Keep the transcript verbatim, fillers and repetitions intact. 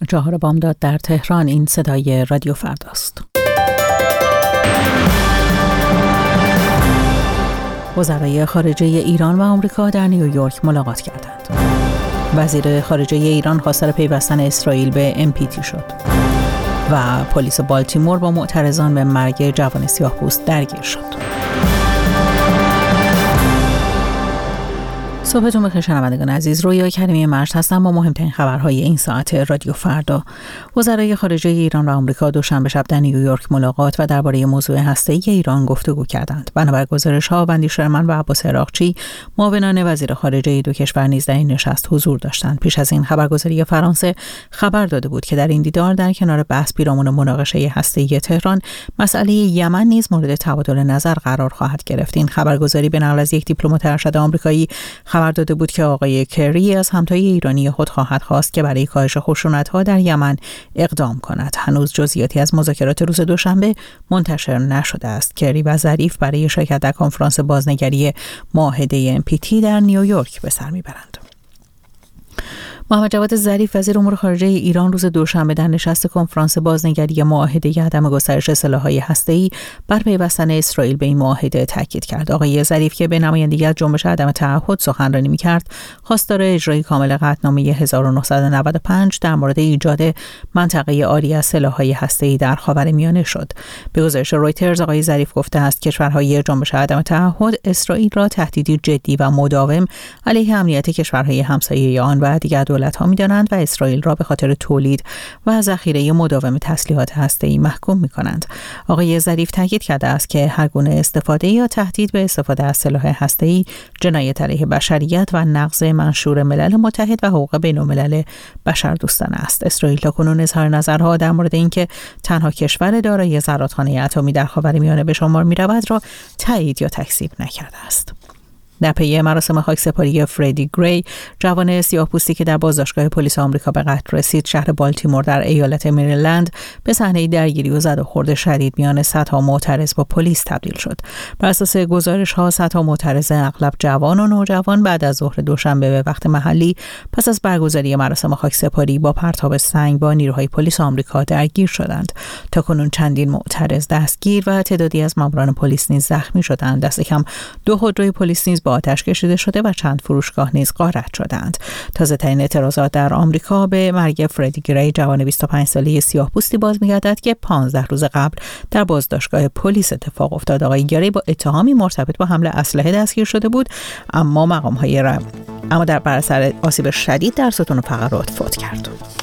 چهار بامداد در تهران. این صدای رادیو فرداست. وزرای خارجه ایران و آمریکا در نیویورک ملاقات کردند. وزیر خارجه ایران خواستار پیوستن اسرائیل به ام پی تی شد و پلیس بالتیمور با معترضان به مرگ جوان سیاه‌پوست درگیر شد. صبحتون بخیر شنوندگان عزیز، رویا کریمی مشت هستم با مهمترین خبرهای این ساعت رادیو فردا. وزرای خارجه ایران و آمریکا دوشنبه شب در نیویورک ملاقات و درباره موضوع هسته‌ای ایران گفتگو کردند. بنابر گزارش‌ها وندی شرمن و عباس عراقچی، معاونان وزیر خارجه دو کشور نیز در این نشست حضور داشتند. پیش از این خبرگزاری فرانسه خبر داده بود که در این دیدار در کنار بحث پیرامون مناقشه هسته‌ای تهران، مسئله یمن نیز مورد تبادل نظر قرار خواهد گرفت. این خبرگزاری به نقل از یک دیپلمات ارشد آمریکایی خبر داده بود که آقای کری از همتای ایرانی خود خواهد خواست که برای کاهش خشونت‌ها در یمن اقدام کند. هنوز جزئیاتی از مذاکرات روز دوشنبه منتشر نشده است. کری و ظریف برای شرکت در کنفرانس بازنگری معاهده ام پی تی در نیویورک به سر میبرند. محمد جواد ظریف وزیر امور خارجه ایران روز دوشنبه در نشست کنفرانس بازنگری معاهده عدم گسترش سلاح‌های هسته‌ای بر پیوستن اسرائیل به این معاهده تاکید کرد. آقای ظریف که به نمایندگی از جنبش عدم تعهد سخنرانی می‌کرد، خواستار اجرای کامل قطعنامه هزار و نهصد و نود و پنج در مورد ایجاد منطقه عاری از سلاح‌های هسته‌ای در خاورمیانه شد. به گزارش رویترز، آقای ظریف گفته است کشورهای جنبش عدم تعهد اسرائیل را تهدیدی جدی و مداوم علیه امنیت کشورهای همسایه آن و دیگر دولت‌ها می‌دانند و اسرائیل را به خاطر تولید و ذخیره مداوم تسلیحات هسته‌ای محکوم می‌کنند. آقای ظریف تاکید کرده است که هر گونه استفاده یا تهدید به استفاده از سلاح هسته‌ای جنایت علیه بشریت و نقض منشور ملل متحد و حقوق بین‌الملل بشردوستانه است. اسرائیل تاکنون اظهار نظرها در مورد اینکه تنها کشور دارای زرادخانه اتمی در خاورمیانه به شمار می‌رود را تایید یا تکذیب نکرده است. در پی مراسم خاکسپاری فردی گری، جوان سیاه‌پوستی که در بازداشتگاه پلیس آمریکا به قتل رسید، شهر بالتیمور در ایالت مریلند به صحنه درگیری و زد و خورد شدید میان صدها معترض با پلیس تبدیل شد. بر اساس گزارش‌ها، صدها معترض اغلب جوان و نوجوان بعد از ظهر دوشنبه به وقت محلی پس از برگزاری مراسم خاکسپاری با پرتاب سنگ با نیروهای پلیس آمریکا درگیر شدند. تاکنون چندین معترض دستگیر و تعدادی از ماموران پلیس نیز زخمی شدند. دست کم دو خودروی پلیس نیز با آتش کشیده شده و چند فروشگاه نیز غارت شدند. تازه ترین اعتراضات در آمریکا به مرگ فردی گری، جوان بیست و پنج ساله سیاه‌پوستی باز می‌گردد که پانزده روز قبل در بازداشتگاه پلیس اتفاق افتاد. آقای گری با اتهامی مرتبط با حمل اسلحه دستگیر شده بود، اما مقام‌های رم اما در بر اثر آسیب شدید در ستون فقرات فوت کرد.